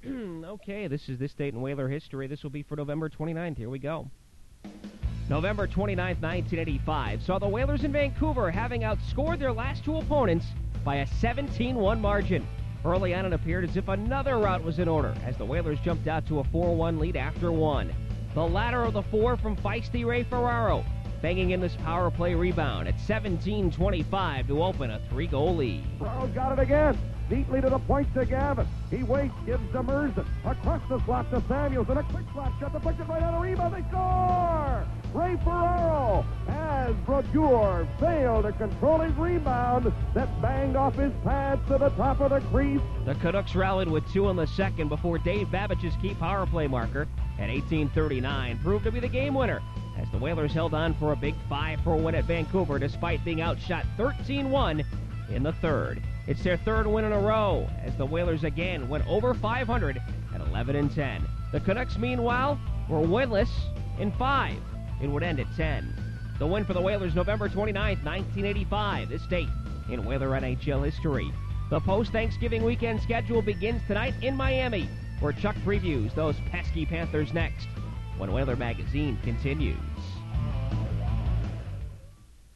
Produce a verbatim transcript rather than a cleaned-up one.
Okay, this is this date in Whaler history. This will be for November twenty-ninth. Here we go. November twenty-ninth, nineteen eighty-five, saw the Whalers in Vancouver having outscored their last two opponents by a seventeen one margin. Early on, it appeared as if another rout was in order, as the Whalers jumped out to a four one lead after one. The latter of the four from feisty Ray Ferraro, banging in this power play rebound at seventeen twenty-five to open a three-goal lead. Ferraro's got it again. Neatly to the point to Gavin. He waits, gives to Merzen. Across the slot to Samuels, and a quick slot shot to push it right on a rebound. They score! Ray Ferraro has Brodeur failed to control his rebound that banged off his pads to the top of the crease. The Canucks rallied with two in the second before Dave Babbich's key power play marker at eighteen thirty-nine proved to be the game winner, as the Whalers held on for a big five four win at Vancouver despite being outshot thirteen one in the third. It's their third win in a row, as the Whalers again went over five hundred at eleven and ten. The Canucks, meanwhile, were winless in five. It would end at ten. The win for the Whalers, November twenty-ninth, nineteen eighty-five, this date in Whaler N H L history. The post-Thanksgiving weekend schedule begins tonight in Miami, where Chuck previews those pesky Panthers next, when Whaler Magazine continues.